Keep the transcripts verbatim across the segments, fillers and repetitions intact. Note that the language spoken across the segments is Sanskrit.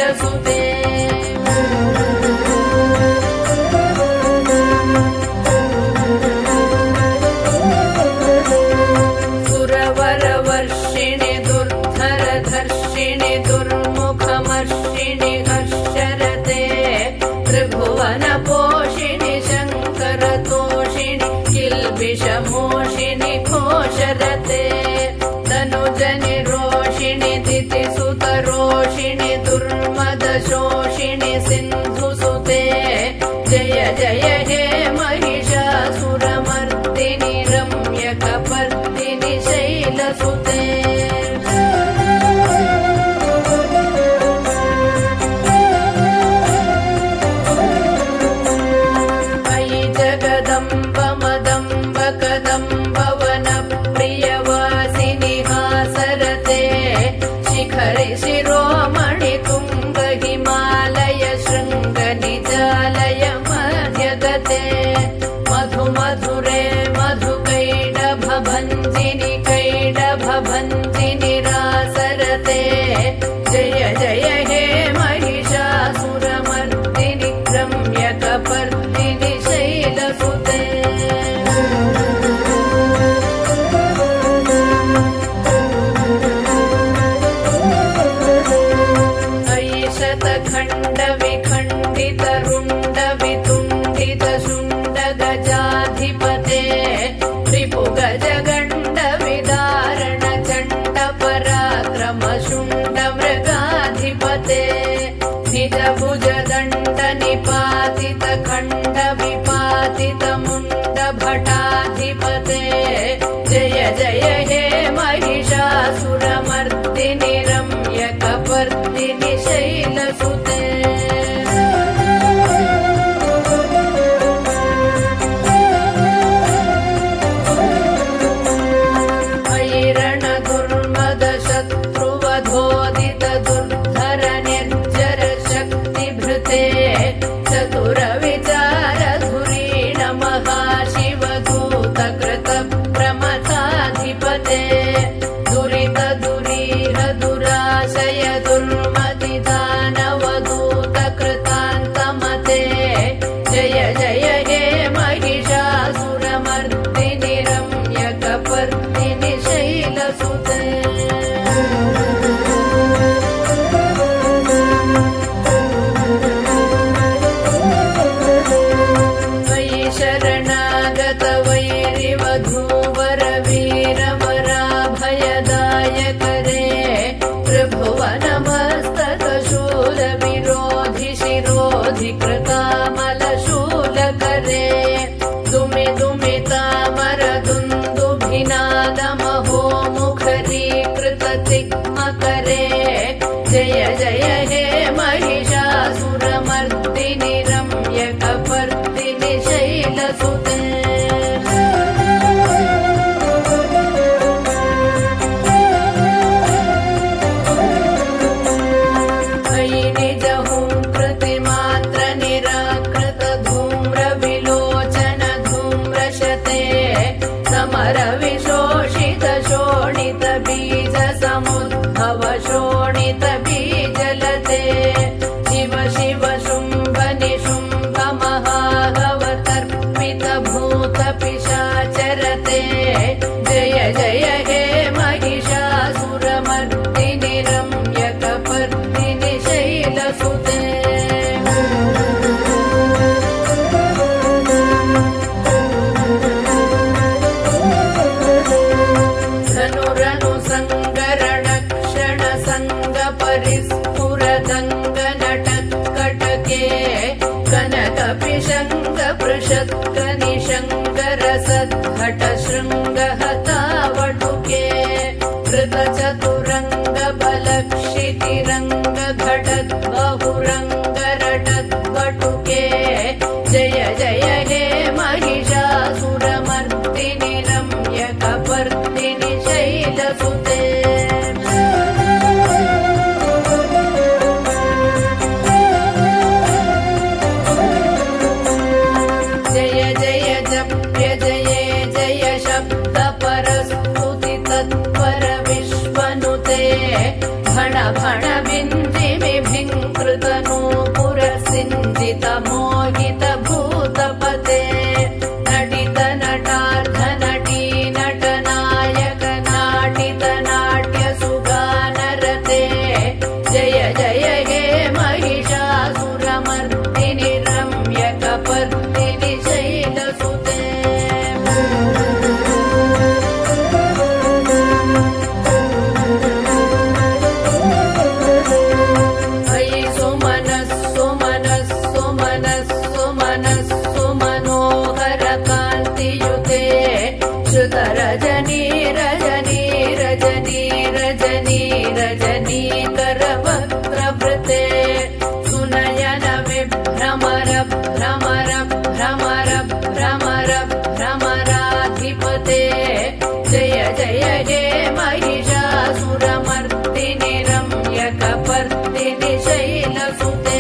शैलसुते सुरवरवर्षिणि दुर्धरधर्षिणि दुर्मुखमर्षिणि हर्षरते त्रिभुवनपोषिणि शङ्करतोषिणि किल्बिषमोषिणि घोषरते तनुजनि रोषिणि दितिसुतरोषिणि दुर्मदशोषिणि सिन्धुसुते जय जय हे महिषासुरमर्दिनि रम्यकपर्दिनि शैलसुते अयि जगदम्ब मदम्ब कदम्ब वनप्रियवासिनि हासरते शिखरि शिरोमणि तुङ्ग हिमालय शृङ्ग निजालय मध्यगते मधु मधुरे मधुकैडभभञ्जिनि कैडभभञ्जिनि रासरते जय जय हे महिषासुरमर्दिनि रम्यकपर्दिनि शैलसुते अयि शतखण्ड विखण्डित रुण्ड वितुण्डित शुण्ड गजाधिपते रिपु गजगण्ड विदारण चण्ड पराक्रम शुण्ड मृगाधिपते निज भुज दण्ड निपातित खण्ड विपातित मुण्ड भटाधिपते जय जय हे महिषासुरमर्दिनि रम्यकपर्दिनि शैलसुते अयि रणदुर्मद शत्रुवधोदित दुर्धर निर्जर शक्तिभृते चतुर विचार धुरीण महाशिवदूत कृत प्रमथाधिपते दुरित दुरीह दुराशय दुर्मति दानवदूत कृतान्तमते जय जय हे महिषासुरमर्दिनि रम्यकपर्दिनि शैलसुते अयि शरणागत वैरिवधूवर वीरवराभयदायक रे त्रिभुवनमस्तक शूल विरोधि शिरोधि कृतामलशूलकरे दुमि दुमितामर दुन्दुभिनाद महो मुखरीकृत तिग्मकरे जय जय हे महिषासुरमर्दिनि रम्यकपर्दिनि शैलसुते अयि निज हुङ्कृतिमात्र निराकृत धूम्र विलोचन धूम्रशते समर विशोषित शोणित बीज समुद्भव शोणित बीजलते शिव शिव शुम्भ निशुम्भ महाहवतर्पित भूत पिशाचरते जय जय हे महिषासुरमर्दिनि रम्यकपर्दिनि शैलसुते धनुरनु सङ्गरण क्षण सङ्ग परिस्फुरदङ्ग नटत्कटके कनक पिशङ्ग पृषत्क निशङ्ग रसद्घट शृङ्ग हतावटुके कृत चतुरङ्ग बलक्षितिरङ्ग घटद् बहुरङ्ग रटद्वटुके जय जय हे महिषासुरमर्दिनि रम्यकपर्दिनि शैलसुते जय जय जप्य जये जय शब्द परस्तुति तत्पर विश्वनुते भण भण बिन्दिमि भिङ्ग कृतनूपुरसिञ्जितमोहितभूतपते नटित नटार्धनटी नटनायक नाटित नाट्यसुगानरते जय जय हे महिषासुरमर्दिनि रम्यकपर्दिनि शैलसुते रजनी रजनी रजनी रजनी रजनी करवक्त्रवृते सुनयन विभ्रमर भ्रमर भ्रमर भ्रमर भ्रमराधिपते जय जय हे महिषासुरमर्दिनि रम्यकपर्दिनि शैलसुते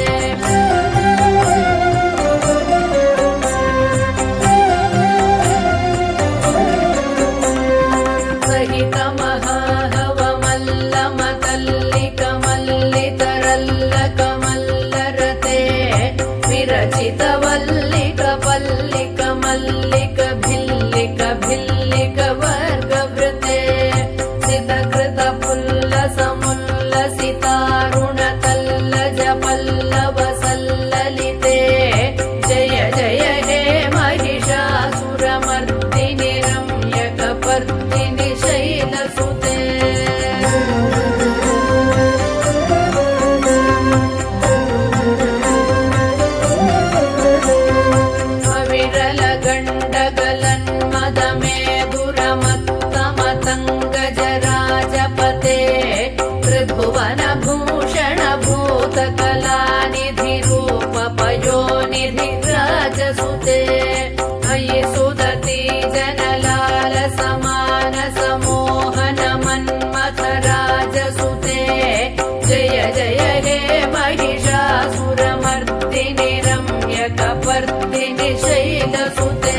विरचित वल्लिक पल्लिक मल्लिक भिल्लिक भिल्लिक वर्गवृते सितकृत पुल्लस मुल्लसितारुण तल्लज पल्लव सल्ललिते जय जय हे महिषासुरमर्दिनि रम्यकपर्दिनि शैलसुते त्रिभुवन भूषण भूतकलानिधि रूप पयोनिधि राजसुते अयि सुदति जनलाल समान समोहन मन्मथ राजसुते जय जय हे महिषासुरमर्दिनि रम्यकपर्दिनि शैलसुते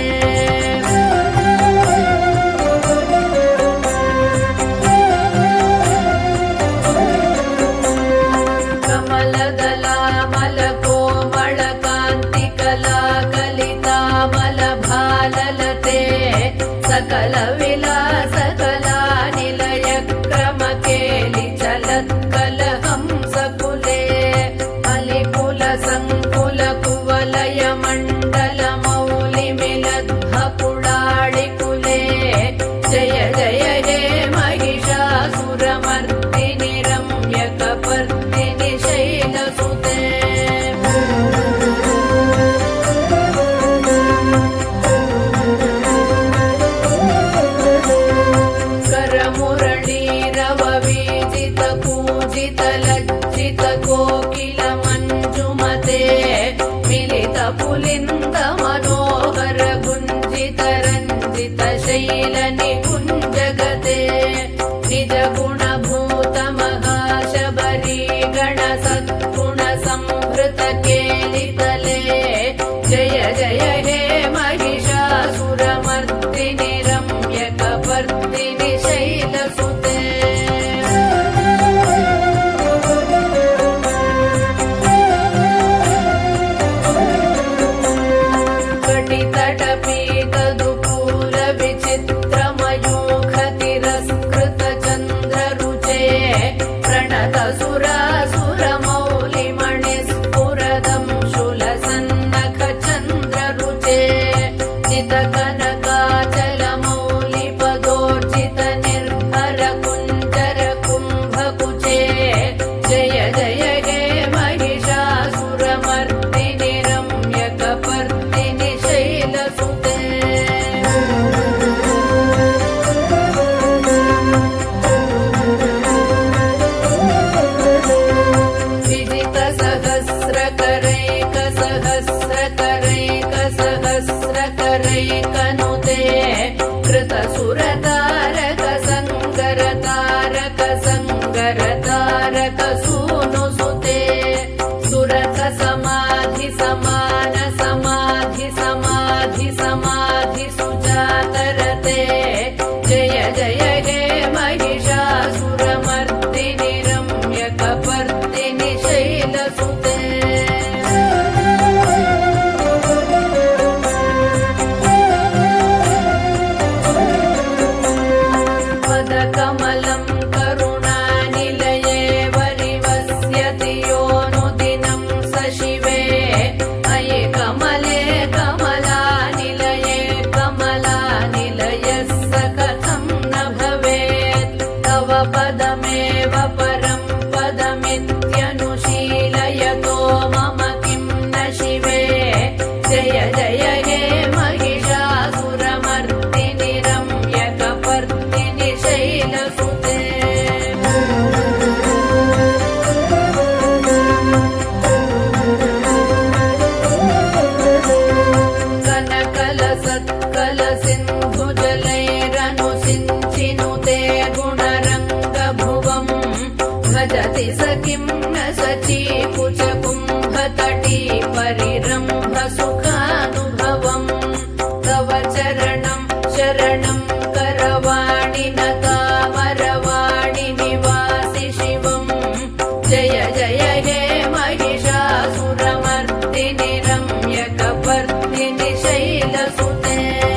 सकल विलास कला निलय क्रम केलि चलत्कल हंसकुले अलिकुल संकुल कुवलय मण्डल मौलि मिलद्भ पुडाळिकुले जय जय हे महिषासुरमर्दिनि रम्यकपर्दिनि शैलसुते लज्जित कोकिल मञ्जुमते मिलित पुलिन्द मनोहर गुञ्जित रञ्जित शैल निकुञ्जगते निज गुणभूत महाशबरी गण सद्गुण संहृत केलितले जय जय हे महिषासुरमर्दिनि रम्यकपर्दिनि शैलसुते तटपीतदुकूल विचित्रमयूखतिरस्कृत चन्द्ररुचे प्रणत सुरासुरमौलिमणिस्फुरदं शूलसन्नख चन्द्ररुचे चित कनकाचल मौलिपदोर्जित निर्भर कुञ्जर कुम्भकुचे जय जय हे महिषासुरमर्दिनि रम्यकपर्दिनि शैलसुते विजित सहस्रकरैक सहस्रकरैक सहस्रकरैकनुते कृत सुरतारक संगरतारक संगरतारक सूनुसुते सुरथ समाधि समान समाधि समाधि समाधि सुजातरते जय जय हे महिषासुरमर्दिनि रम्यकपर्दिनि शैलसुते एव परं पदमित्यनुशीलयतो मम किं न शिवे जय जय हे महिषासुरमर्दिनि रम्यकपर्दिनि शैलसुते कनकलसत्कलसिन्धुजलैरनुसिञ्चिनुते गुणरङ्गभुवम् भजति स किं न सचीकुचकुम्भतटी परिरम्भसुखानुभवम् तव चरणं शरणं करवाणि न तामरवाणि निवासि शिवम् जय जय हे महिषासुरमर्दिनि रम्यकपर्दिनि शैलसुते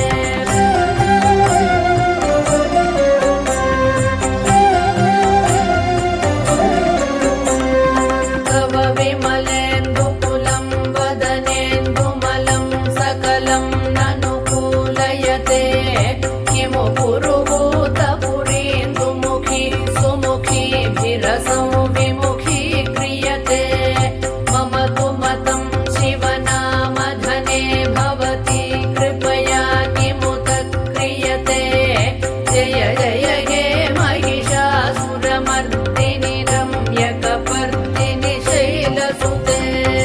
तव विमलेन्दुकुलं वदनेन्दुमलं सकलं ननुकूलयते किमु पुरुहूतपुरीन्दुमुखी सुमुखीभिरसौ विमुखी क्रियते मम तु मतं शिवनामधने भवति कृपया किमुत क्रियते जय जय हे महिषासुरमर्दिनि रम्यकपर्दिनि शैलसुते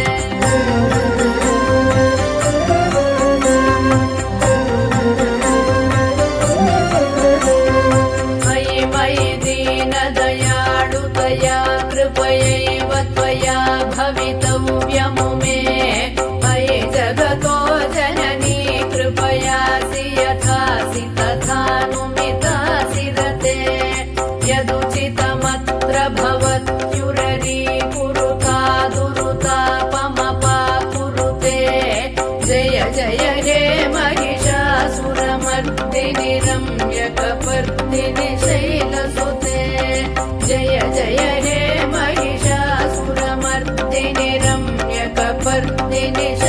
मयि मयि दीनदयाळुतया कृपयैव त्वया भवितव्यमुमे मयि जगतो जननी कृपयासि यथासि तथानुमितासि रते यदुचितमत्र भवत्युररी कुरुता दुरुतापमपा कुरुते जय जय हे महिषासुरमर्दिनि रम्यकपर्दिनि शैलसुते जय जय हे महिषासुरमर्दिनि रम्यकपर्दिनि